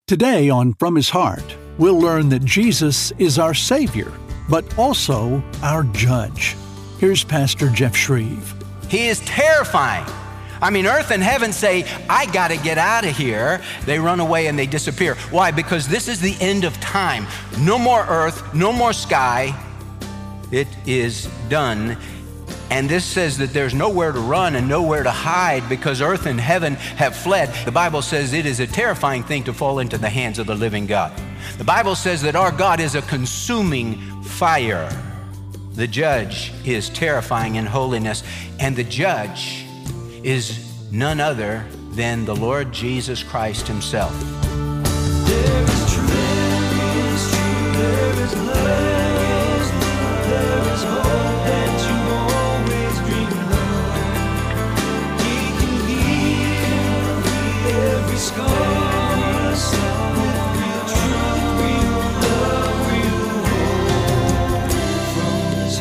Today on From His Heart, we'll learn that Jesus is our Savior, but also our Judge. Here's Pastor Jeff Shreve. He is terrifying. I mean, earth and heaven say, I got to get out of here. They run away and they disappear. Why? Because this is the end of time. No more earth, no more sky. It is done. And this says that there's nowhere to run and nowhere to hide because earth and heaven have fled. The Bible says it is a terrifying thing to fall into the hands of the living God. The Bible says that our God is a consuming fire. The judge is terrifying in holiness, and the judge is none other than the Lord Jesus Christ himself. There is truth, there is truth, there is love, there is hope that you always dreamed of. He can heal every scar, with real truth, real love, real hope from his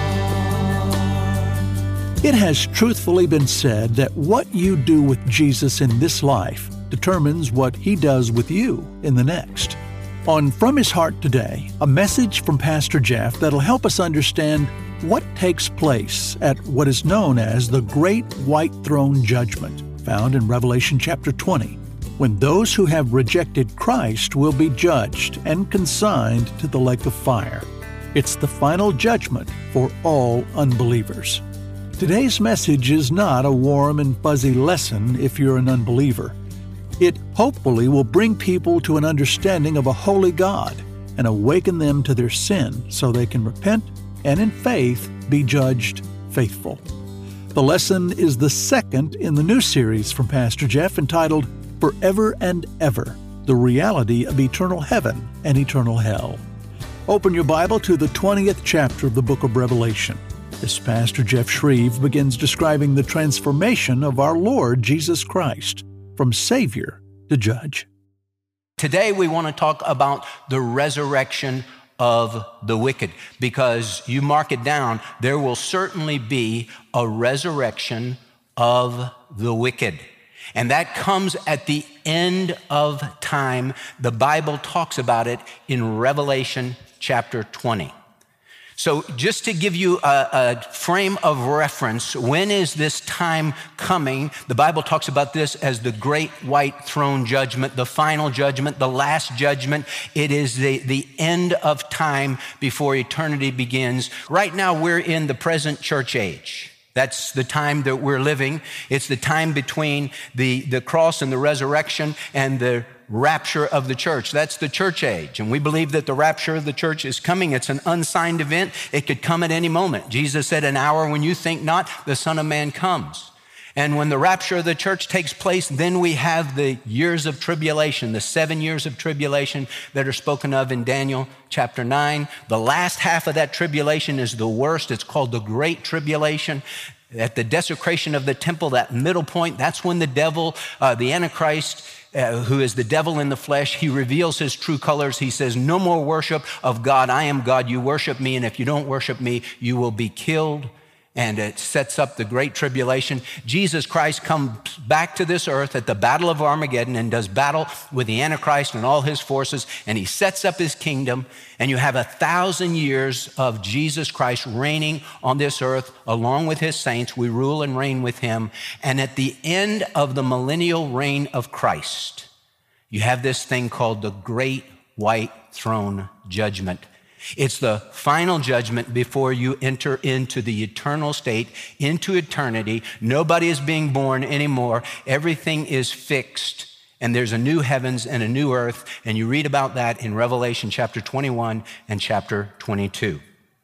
heart. It has truthfully been said that what you do with Jesus in this life determines what He does with you in the next. On From His Heart today, a message from Pastor Jeff that'll help us understand what takes place at what is known as the Great White Throne Judgment, found in Revelation chapter 20, when those who have rejected Christ will be judged and consigned to the lake of fire. It's the final judgment for all unbelievers. Today's message is not a warm and fuzzy lesson if you're an unbeliever. It hopefully will bring people to an understanding of a holy God and awaken them to their sin so they can repent and in faith be judged faithful. The lesson is the second in the new series from Pastor Jeff entitled Forever and Ever, the Reality of Eternal Heaven and Eternal Hell. Open your Bible to the 20th chapter of the book of Revelation. As Pastor Jeff Shreve begins describing the transformation of our Lord Jesus Christ from Savior to Judge. Today we want to talk about the resurrection of the wicked, because you mark it down, there will certainly be a resurrection of the wicked. And that comes at the end of time. The Bible talks about it in Revelation chapter 20. So just to give you a frame of reference, when is this time coming? The Bible talks about this as the great white throne judgment, the final judgment, the last judgment. It is the end of time before eternity begins. Right now, we're in the present church age. That's the time that we're living. It's the time between the cross and the resurrection and the rapture of the church. That's the church age. And we believe that the rapture of the church is coming. It's an unsigned event. It could come at any moment. Jesus said, an hour when you think not, the Son of Man comes. And when the rapture of the church takes place, then we have the years of tribulation, the 7 years of tribulation that are spoken of in Daniel chapter 9. The last half of that tribulation is the worst. It's called the Great Tribulation. At the desecration of the temple, that middle point, that's when the devil, the Antichrist, who is the devil in the flesh, he reveals his true colors. He says, no more worship of God. I am God. You worship me. And if you don't worship me, you will be killed. And it sets up the great tribulation. Jesus Christ comes back to this earth at the Battle of Armageddon and does battle with the Antichrist and all his forces. And he sets up his kingdom. And you have 1,000 years of Jesus Christ reigning on this earth along with his saints. We rule and reign with him. And at the end of the millennial reign of Christ, you have this thing called the Great White Throne Judgment. It's the final judgment before you enter into the eternal state, into eternity. Nobody is being born anymore. Everything is fixed. And there's a new heavens and a new earth. And you read about that in Revelation chapter 21 and chapter 22.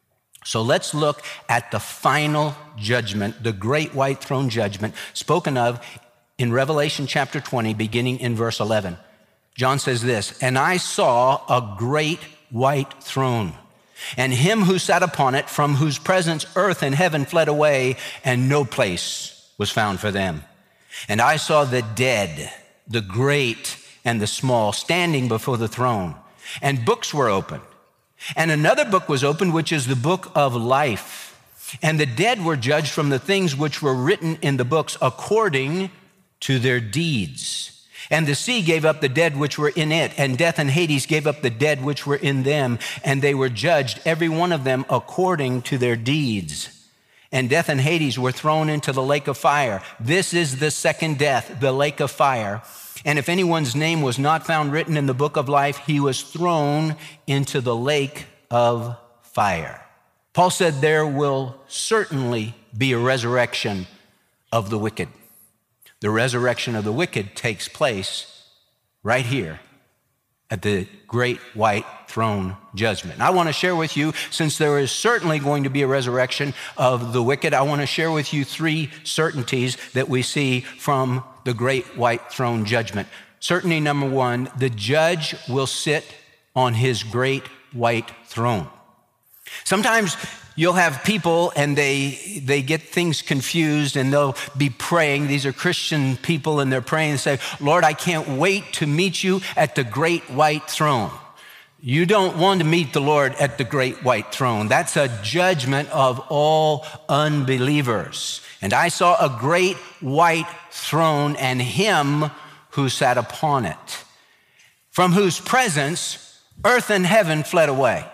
So let's look at the final judgment, the great white throne judgment, spoken of in Revelation chapter 20, beginning in verse 11. John says this, and I saw a great white throne, and him who sat upon it, from whose presence earth and heaven fled away, and no place was found for them. And I saw the dead, the great and the small, standing before the throne, and books were opened. And another book was opened, which is the book of life. And the dead were judged from the things which were written in the books according to their deeds. And the sea gave up the dead which were in it, and death and Hades gave up the dead which were in them, and they were judged, every one of them according to their deeds. And death and Hades were thrown into the lake of fire. This is the second death, the lake of fire. And if anyone's name was not found written in the book of life, he was thrown into the lake of fire. Paul said there will certainly be a resurrection of the wicked. The resurrection of the wicked takes place right here at the great white throne judgment. And I want to share with you, since there is certainly going to be a resurrection of the wicked, I want to share with you three certainties that we see from the great white throne judgment. Certainty number one, the judge will sit on his great white throne. Sometimes you'll have people and they get things confused and they'll be praying. These are Christian people and they're praying and say, Lord, I can't wait to meet you at the great white throne. You don't want to meet the Lord at the great white throne. That's a judgment of all unbelievers. And I saw a great white throne and him who sat upon it, from whose presence earth and heaven fled away,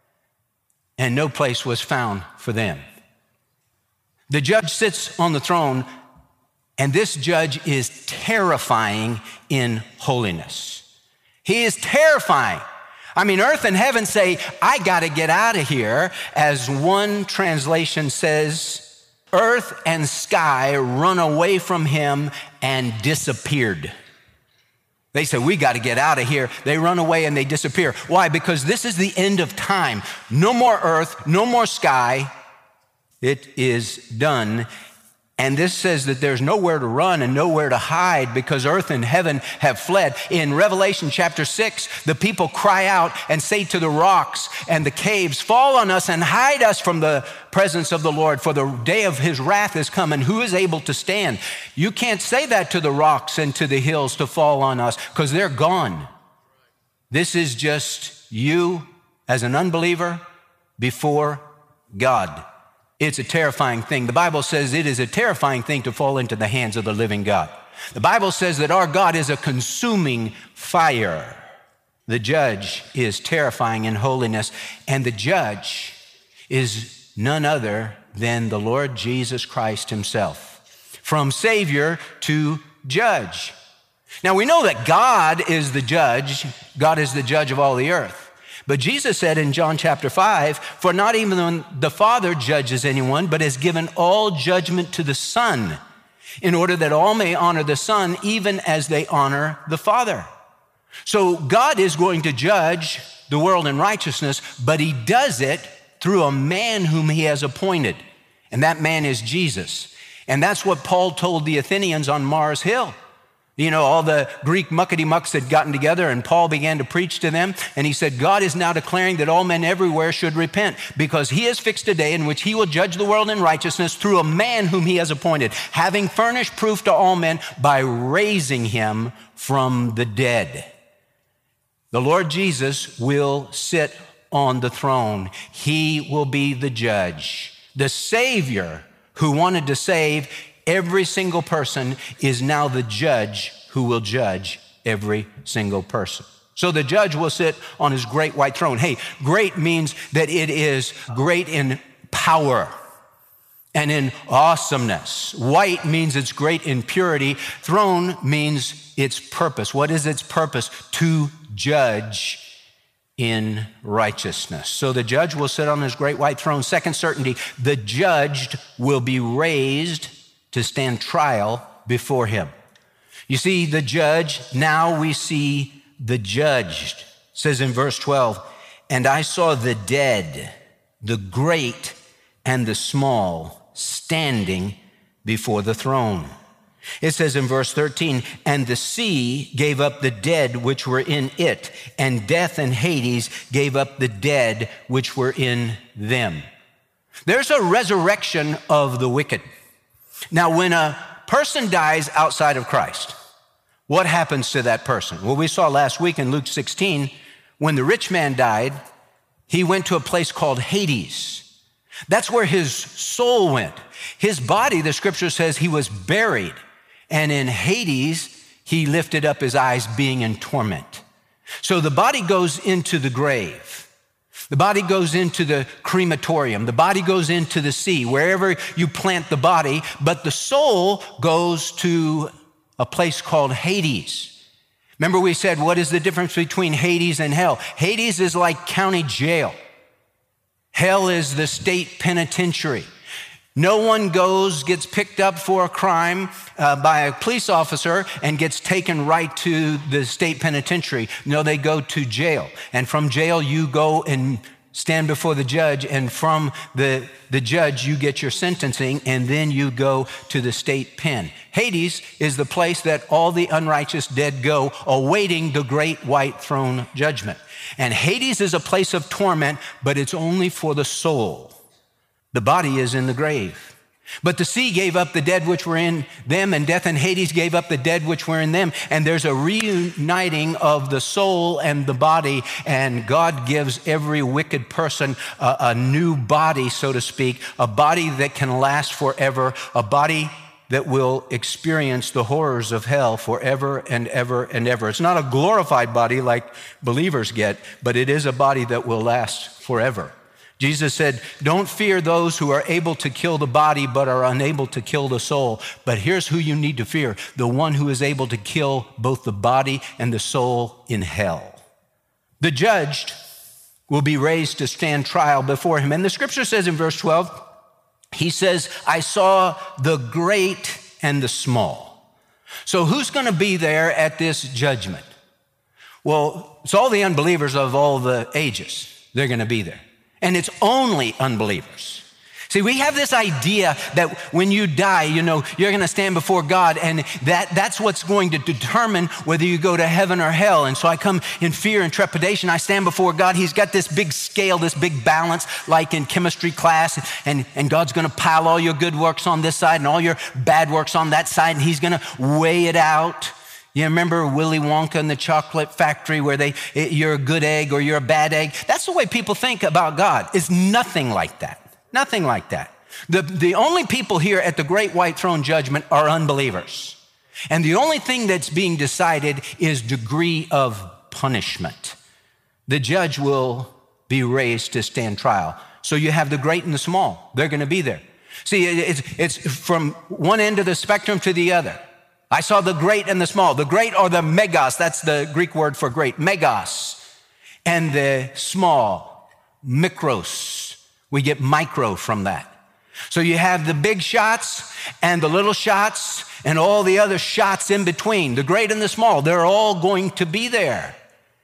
and no place was found for them. The judge sits on the throne, and this judge is terrifying in holiness. He is terrifying. I mean, earth and heaven say, I got to get out of here. As one translation says, earth and sky run away from him and disappeared. They say, we got to get out of here. They run away and they disappear. Why? Because this is the end of time. No more earth, no more sky. It is done. And this says that there's nowhere to run and nowhere to hide because earth and heaven have fled. In Revelation chapter 6, the people cry out and say to the rocks and the caves, fall on us and hide us from the presence of the Lord, for the day of his wrath is come, and who is able to stand? You can't say that to the rocks and to the hills to fall on us because they're gone. This is just you as an unbeliever before God. It's a terrifying thing. The Bible says it is a terrifying thing to fall into the hands of the living God. The Bible says that our God is a consuming fire. The judge is terrifying in holiness, and the judge is none other than the Lord Jesus Christ himself. From Savior to judge. Now we know that God is the judge. God is the judge of all the earth. But Jesus said in John chapter 5, for not even the Father judges anyone, but has given all judgment to the Son, in order that all may honor the Son, even as they honor the Father. So God is going to judge the world in righteousness, but he does it through a man whom he has appointed. And that man is Jesus. And that's what Paul told the Athenians on Mars Hill. You know, all the Greek muckety-mucks had gotten together and Paul began to preach to them. And he said, God is now declaring that all men everywhere should repent because he has fixed a day in which he will judge the world in righteousness through a man whom he has appointed, having furnished proof to all men by raising him from the dead. The Lord Jesus will sit on the throne. He will be the judge. The Savior who wanted to save every single person is now the judge who will judge every single person. So the judge will sit on his great white throne. Hey, great means that it is great in power and in awesomeness. White means it's great in purity. Throne means its purpose. What is its purpose? To judge in righteousness. So the judge will sit on his great white throne. Second certainty, the judged will be raised to stand trial before him. You see, the judge, now we see the judged. It says in verse 12, and I saw the dead, the great and the small, standing before the throne. It says in verse 13, and the sea gave up the dead which were in it, and death and Hades gave up the dead which were in them. There's a resurrection of the wicked. Now, when a person dies outside of Christ, what happens to that person? Well, we saw last week in Luke 16, when the rich man died, he went to a place called Hades. That's where his soul went. His body, the scripture says, he was buried. And in Hades, he lifted up his eyes being in torment. So the body goes into the grave. The body goes into the crematorium. The body goes into the sea, wherever you plant the body, but the soul goes to a place called Hades. Remember we said, what is the difference between Hades and hell? Hades is like county jail. Hell is the state penitentiary. No one gets picked up for a crime by a police officer and gets taken right to the state penitentiary. No, they go to jail. And from jail, you go and stand before the judge. And from the judge, you get your sentencing. And then you go to the state pen. Hades is the place that all the unrighteous dead go, awaiting the great white throne judgment. And Hades is a place of torment, but it's only for the soul. The body is in the grave. But the sea gave up the dead which were in them, and death and Hades gave up the dead which were in them. And there's a reuniting of the soul and the body, and God gives every wicked person a new body, so to speak, a body that can last forever, a body that will experience the horrors of hell forever and ever and ever. It's not a glorified body like believers get, but it is a body that will last forever. Jesus said, don't fear those who are able to kill the body but are unable to kill the soul. But here's who you need to fear, the one who is able to kill both the body and the soul in hell. The judged will be raised to stand trial before him. And the scripture says in verse 12, he says, I saw the great and the small. So who's going to be there at this judgment? Well, it's all the unbelievers of all the ages. They're going to be there. And it's only unbelievers. See, we have this idea that when you die, you're going to stand before God, and that's what's going to determine whether you go to heaven or hell. And so I come in fear and trepidation. I stand before God. He's got this big scale, this big balance, like in chemistry class, and God's going to pile all your good works on this side and all your bad works on that side, and he's going to weigh it out. You remember Willy Wonka and the Chocolate Factory where you're a good egg or you're a bad egg? That's the way people think about God. It's nothing like that. Nothing like that. The only people here at the great white throne judgment are unbelievers. And the only thing that's being decided is degree of punishment. The judge will be raised to stand trial. So you have the great and the small. They're going to be there. See, it's from one end of the spectrum to the other. I saw the great and the small. The great are the megas. That's the Greek word for great, megas. And the small, mikros. We get micro from that. So you have the big shots and the little shots and all the other shots in between. The great and the small, they're all going to be there.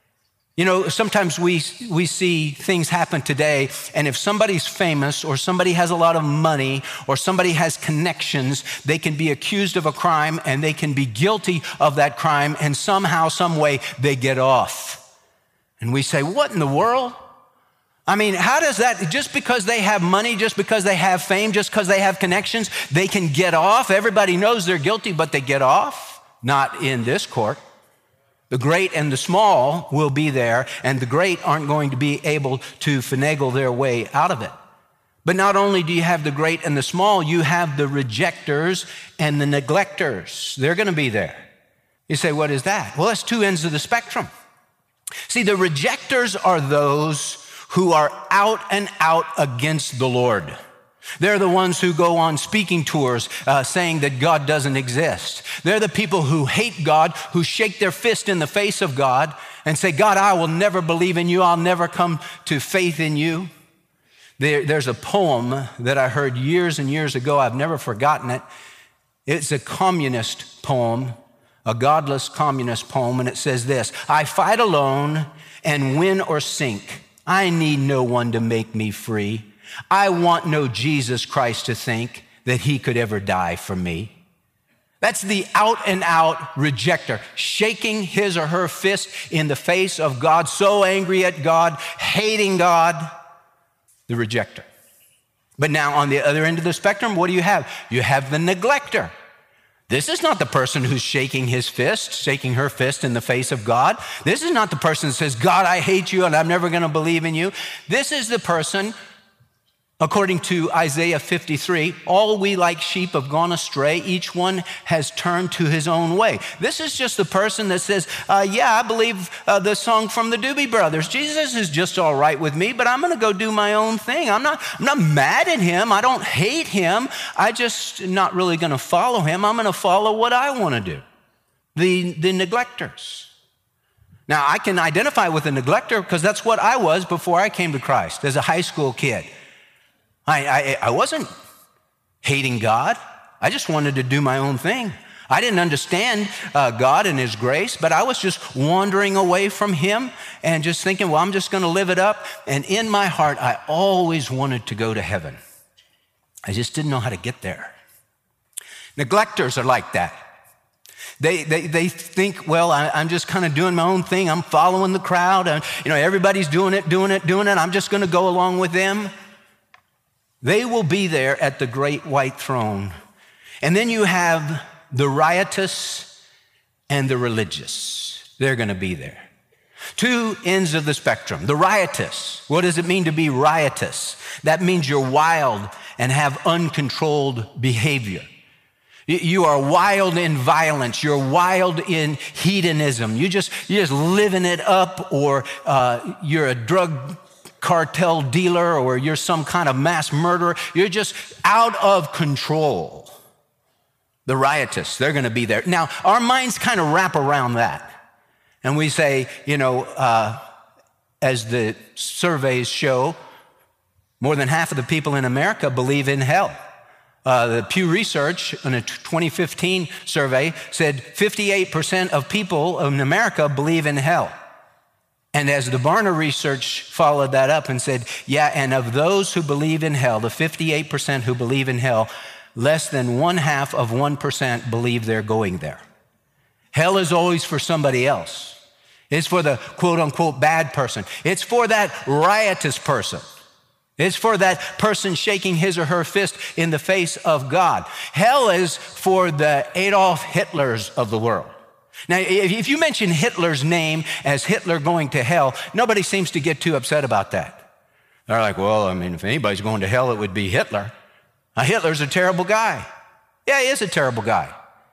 Sometimes we see things happen today, and if somebody's famous or somebody has a lot of money or somebody has connections, they can be accused of a crime and they can be guilty of that crime, and somehow, some way, they get off. And we say, what in the world? I mean, how does that, just because they have money, just because they have fame, just because they have connections, they can get off? Everybody knows they're guilty, but they get off? Not in this court. The great and the small will be there, and the great aren't going to be able to finagle their way out of it. But not only do you have the great and the small, you have the rejectors and the neglectors. They're going to be there. You say, what is that? Well, that's two ends of the spectrum. See, the rejectors are those who are out and out against the Lord. They're the ones who go on speaking tours saying that God doesn't exist. They're the people who hate God, who shake their fist in the face of God and say, God, I will never believe in you. I'll never come to faith in you. There's a poem that I heard years and years ago. I've never forgotten it. It's a communist poem, a godless communist poem, and it says this: I fight alone and win or sink. I need no one to make me free. I want no Jesus Christ to think that he could ever die for me. That's the out and out rejecter, shaking his or her fist in the face of God, so angry at God, hating God, the rejecter. But now on the other end of the spectrum, what do you have? You have the neglector. This is not the person who's shaking his fist, shaking her fist in the face of God. This is not the person that says, God, I hate you and I'm never going to believe in you. This is the person According to Isaiah 53, all we like sheep have gone astray. Each one has turned to his own way. This is just the person that says, yeah, I believe the song from the Doobie Brothers. Jesus is just all right with me, but I'm going to go do my own thing. I'm not mad at him. I don't hate him. I just not really going to follow him. I'm going to follow what I want to do. The neglectors. Now, I can identify with a neglector because that's what I was before I came to Christ as a high school kid. I wasn't hating God. I just wanted to do my own thing. I didn't understand God and his grace, but I was just wandering away from him and just thinking, well, I'm just going to live it up. And in my heart, I always wanted to go to heaven. I just didn't know how to get there. Neglectors are like that. They think, well, I'm just kind of doing my own thing. I'm following the crowd. And, everybody's doing it. I'm just going to go along with them. They will be there at the great white throne. And then you have the riotous and the religious. They're going to be there. Two ends of the spectrum. The riotous. What does it mean to be riotous? That means you're wild and have uncontrolled behavior. You are wild in violence. You're wild in hedonism. You're just living it up, or you're a drug cartel dealer, or you're some kind of mass murderer. You're just out of control. The riotous, they're going to be there. Now, our minds kind of wrap around that. And we say, as the surveys show, more than half of the people in America believe in hell. The Pew Research in a 2015 survey said 58% of people in America believe in hell. And as the Barna Research followed that up and said, yeah, and of those who believe in hell, the 58% who believe in hell, less than 0.5% believe they're going there. Hell is always for somebody else. It's for the quote unquote bad person. It's for that riotous person. It's for that person shaking his or her fist in the face of God. Hell is for the Adolf Hitlers of the world. Now, if you mention Hitler's name as Hitler going to hell, nobody seems to get too upset about that. They're like, well, if anybody's going to hell, it would be Hitler. Now, Hitler's a terrible guy. Yeah, he is a terrible guy.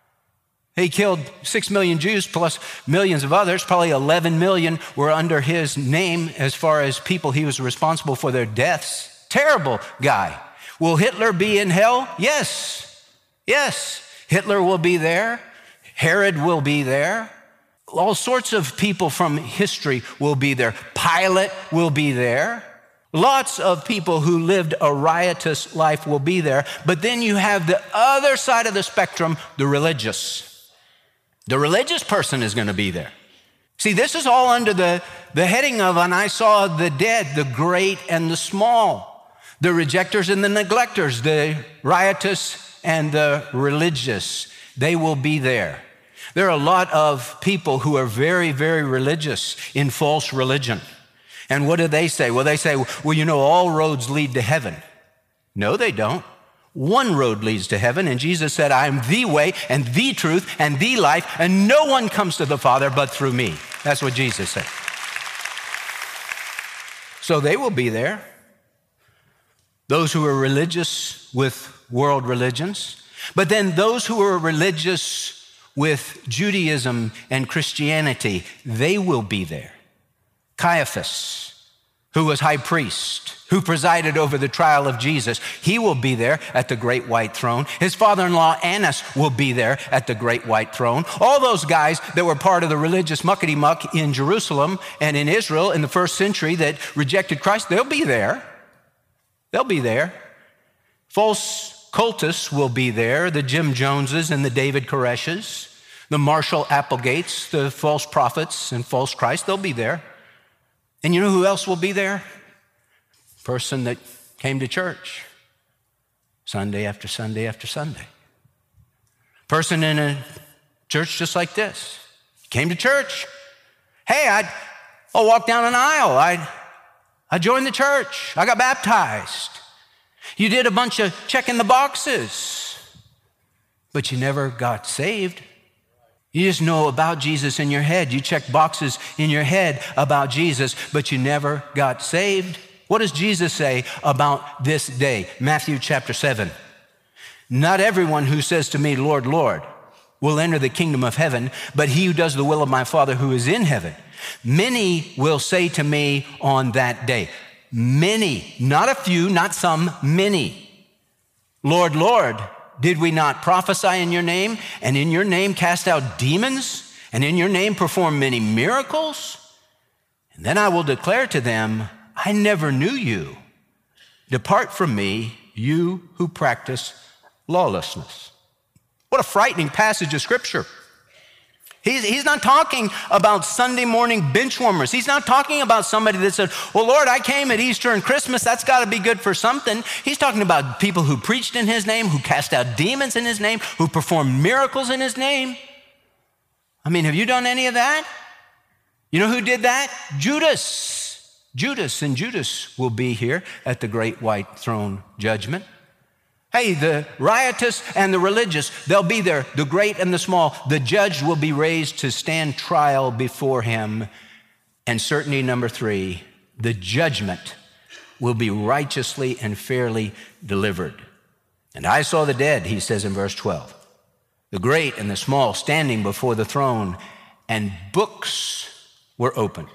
He killed 6 million Jews plus millions of others. Probably 11 million were under his name as far as people he was responsible for their deaths. Terrible guy. Will Hitler be in hell? Yes. Yes. Hitler will be there. Herod will be there. All sorts of people from history will be there. Pilate will be there. Lots of people who lived a riotous life will be there. But then you have the other side of the spectrum, the religious. The religious person is going to be there. See, this is all under the heading of, and I saw the dead, the great and the small, the rejectors and the neglectors, the riotous and the religious. They will be there. There are a lot of people who are very, very religious in false religion. And what do they say? Well, they say, well, all roads lead to heaven. No, they don't. One road leads to heaven, and Jesus said, I am the way and the truth and the life, and no one comes to the Father but through me. That's what Jesus said. So they will be there. Those who are religious with world religions, but then those who are religious with Judaism and Christianity, they will be there. Caiaphas, who was high priest, who presided over the trial of Jesus, he will be there at the great white throne. His father-in-law Annas will be there at the great white throne. All those guys that were part of the religious muckety-muck in Jerusalem and in Israel in the first century that rejected Christ, they'll be there. They'll be there. False cultists will be there, the Jim Joneses and the David Koreshes, the Marshall Applegates, the false prophets and false Christ, they'll be there. And you know who else will be there? Person that came to church Sunday after Sunday after Sunday. Person in a church just like this. Came to church. Hey, I'll walk down an aisle. I joined the church. I got baptized. You did a bunch of checking the boxes, but you never got saved. You just know about Jesus in your head. You check boxes in your head about Jesus, but you never got saved. What does Jesus say about this day? Matthew chapter 7. Not everyone who says to me, Lord, Lord, will enter the kingdom of heaven, but he who does the will of my Father who is in heaven. Many will say to me on that day, many, not a few, not some, many. Lord, Lord, did we not prophesy in your name, and in your name cast out demons, and in your name perform many miracles? And then I will declare to them, I never knew you. Depart from me, you who practice lawlessness. What a frightening passage of Scripture. He's not talking about Sunday morning bench warmers. He's not talking about somebody that said, well, Lord, I came at Easter and Christmas. That's got to be good for something. He's talking about people who preached in his name, who cast out demons in his name, who performed miracles in his name. I mean, have you done any of that? You know who did that? Judas. And Judas will be here at the great white throne judgment. Hey, the riotous and the religious, they'll be there, the great and the small. The judge will be raised to stand trial before him. And certainty number 3, the judgment will be righteously and fairly delivered. And I saw the dead, he says in verse 12, the great and the small standing before the throne, and books were opened.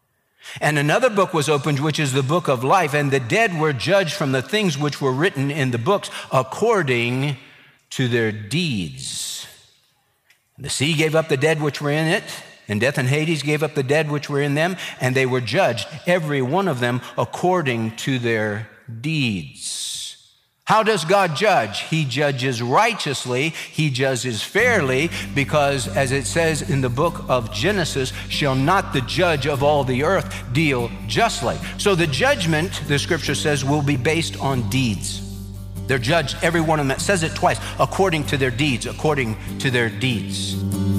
And another book was opened, which is the book of life, and the dead were judged from the things which were written in the books according to their deeds. And the sea gave up the dead which were in it, and death and Hades gave up the dead which were in them, and they were judged, every one of them according to their deeds. How does God judge? He judges righteously, he judges fairly, because as it says in the book of Genesis, shall not the judge of all the earth deal justly? So the judgment, the scripture says, will be based on deeds. They're judged, every one of them, it says it twice, according to their deeds, according to their deeds.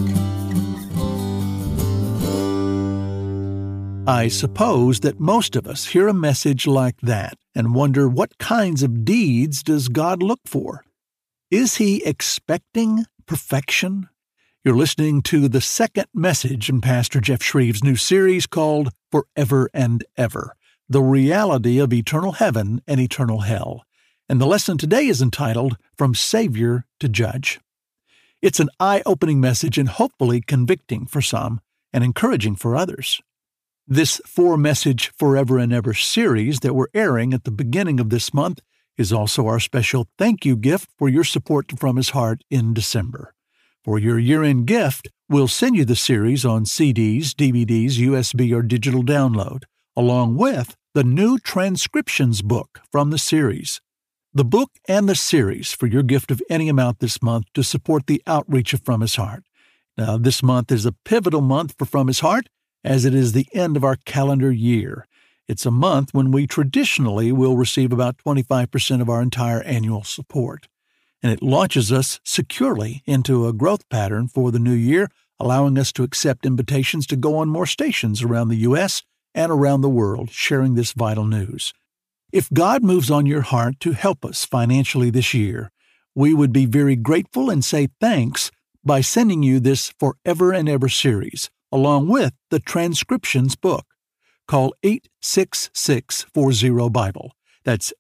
I suppose that most of us hear a message like that and wonder, what kinds of deeds does God look for? Is he expecting perfection? You're listening to the second message in Pastor Jeff Shreve's new series called Forever and Ever, the reality of eternal heaven and eternal hell. And the lesson today is entitled, From Savior to Judge. It's an eye-opening message and hopefully convicting for some and encouraging for others. This 4-message Forever and Ever series that we're airing at the beginning of this month is also our special thank you gift for your support to From His Heart in December. For your year-end gift, we'll send you the series on CDs, DVDs, USB, or digital download, along with the new transcriptions book from the series. The book and the series for your gift of any amount this month to support the outreach of From His Heart. Now, this month is a pivotal month for From His Heart, as it is the end of our calendar year. It's a month when we traditionally will receive about 25% of our entire annual support. And it launches us securely into a growth pattern for the new year, allowing us to accept invitations to go on more stations around the U.S. and around the world, sharing this vital news. If God moves on your heart to help us financially this year, we would be very grateful and say thanks by sending you this Forever and Ever series, along with the transcriptions book. Call 866-40-BIBLE. That's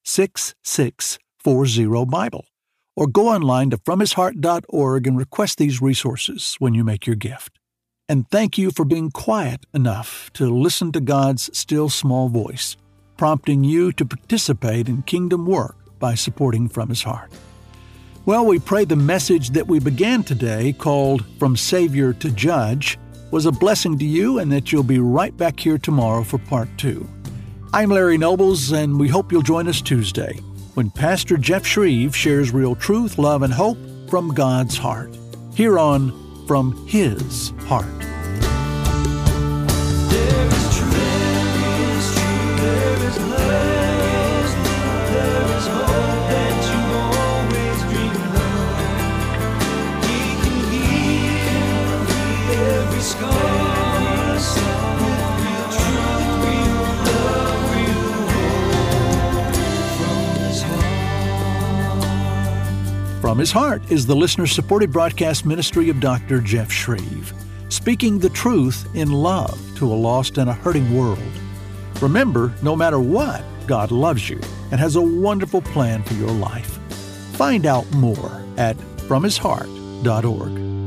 866-40-BIBLE. Or go online to FromHisHeart.org and request these resources when you make your gift. And thank you for being quiet enough to listen to God's still small voice, prompting you to participate in kingdom work by supporting From His Heart. Well, we pray the message that we began today, called From Savior to Judge, was a blessing to you and that you'll be right back here tomorrow for part 2. I'm Larry Nobles, and we hope you'll join us Tuesday when Pastor Jeff Shreve shares real truth, love, and hope from God's heart, here on From His Heart. There is truth, there is love, there is hope that you always dreamed of. He can heal every scar. From His Heart is the listener-supported broadcast ministry of Dr. Jeff Shreve, speaking the truth in love to a lost and a hurting world. Remember, no matter what, God loves you and has a wonderful plan for your life. Find out more at FromHisHeart.org.